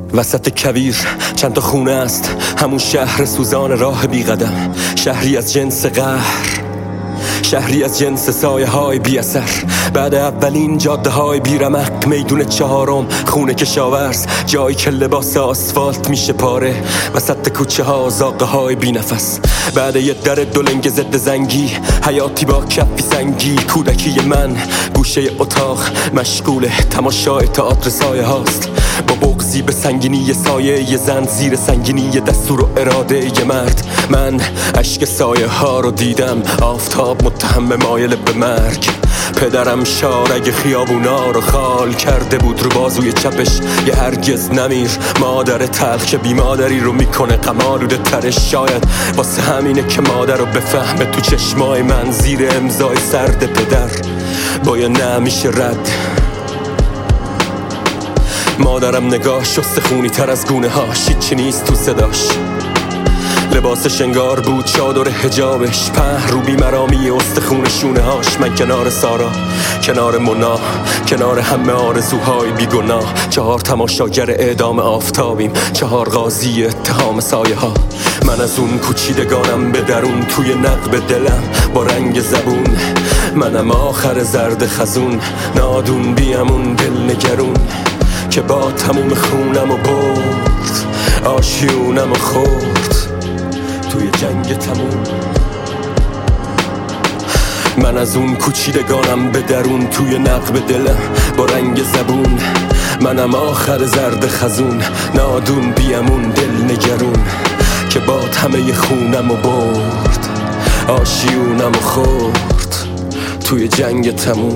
وسط کویر چند تا خونه است، همون شهر سوزان راه بی قدم. شهری از جنس قهر، شهری از جنس سایه های بی اثر. بعد اولین جاده های بی رمق، میدون چهارم خونه کشاورز، جایی که لباس آسفالت میشه پاره. وسط کوچه ها زاغه های بی نفس. بعد یه در دولنگ ضد زنگی، حیاتی با کفی سنگی. کودکی من گوشه اتاق مشغول تماشای تئاتر سایه هاست، با بغضی به سنگینی سایه ی زن، زیر سنگینی دستور و اراده ی مرد. من اشک سایه ها رو دیدم، آفتاب متهم مایل به مرگ. پدرم شارگ خیابونا رو خال کرده بود رو بازوی چپش، یه هرگز نمیر. مادر تلخ که بی مادری رو میکنه غم‌آلوده ترش. شاید واسه همینه که مادر رو بفهمه تو چشمای من، زیر امضای سرد پدر با یه نمیشه رد. مادرم نگاه شسته خونی تر از گونه هاش، هیچی نیست تو صداش. لباسش انگار بود چادر حجابش، په رو بیمرامی استخون شونه هاش. من کنار سارا، کنار مونا، کنار همه آرزوهای بیگناه. 4 تماشاگر اعدام آفتابیم، 4 قاضی اتهام سایه ها. من از اون کوچیدگانم به درون، توی نقب دلم با رنگ زبون. منم آخر زرد خزون، نادون بیامون دل نگرون، که با تموم خونم و برد، آشیونم و خورد توی جنگ تموم. من از اون کوچیدگانم به درون، توی نقب دلم با رنگ زبون. منم آخر زرد خزون، نادون بیامون دل نگرون، که با همه خونم و برد، آشیونم و خورد توی جنگ تموم.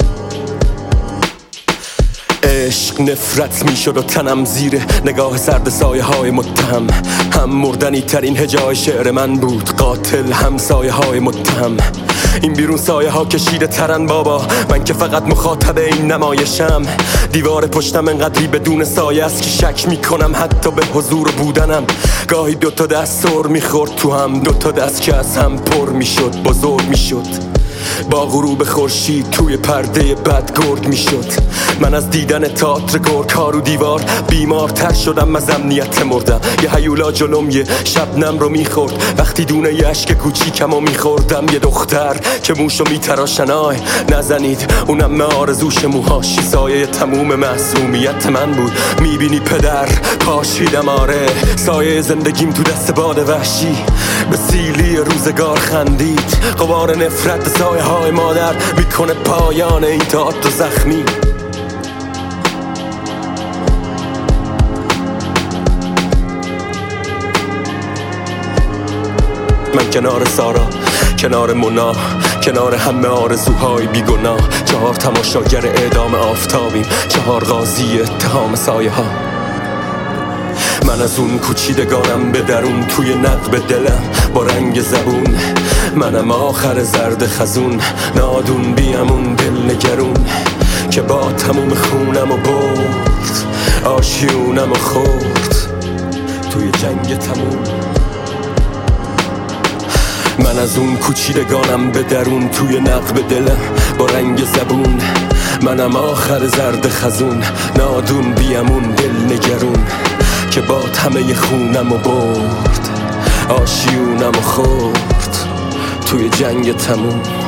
عشق نفرت میشد و تنم زیر نگاه سرد سایه های متهم. هم مردنی ترین هجای شعر من بود، قاتل هم سایه های متهم. این بیرون سایه ها کشیده ترن بابا، من که فقط مخاطب این نمایشم. دیوار پشتم انقدری بدون سایه است که شک میکنم حتی به حضور بودنم. گاهی 2 تا دست سر میخورد تو هم، 2 تا دست که از هم پر میشد، بزرگ میشد. با غروب خورشید توی پرده بد گرد میشد. من از دیدن تئاتر گرگ‌ها رو دیوار بیمارتر شدم، از امنیت مردم. یه هیولا جلوم یه شبنم رو میخورد، وقتی دونه یه اشک کوچیکم رو میخوردم. یه دختر که موشو میتراشن، آی نزنید، اونم آرزوش موهاش سایه تموم معصومیت من بود. میبینی پدر پاشیدم، آره سایه زندگیم تو دست باد وحشی به سیلی روزگار خندید. غبار نفرت سایه های مادر میکنه پایان این تئاتر زخمی. من کنار سارا، کنار مونا، کنار همه آرزوهای بیگناه. 4 تماشاگر اعدام آفتابیم، 4 قاضی اتهام سایه ها. من از اون کوچیدگانم به درون، توی نقب دلم با رنگ زبون. منم آخر زرد خزون، نادون بیامون دل نگرون، که با تموم خونم و برد، آشیونم و خورد توی جنگ تموم. من از اون کوچیدگانم به درون، توی نقب دلم با رنگ زبون. منم آخر زرد خزون، نادون بیامون دل نگرون، که با همه خونم و برد، آشیونم و خورد توی جنگ تموم.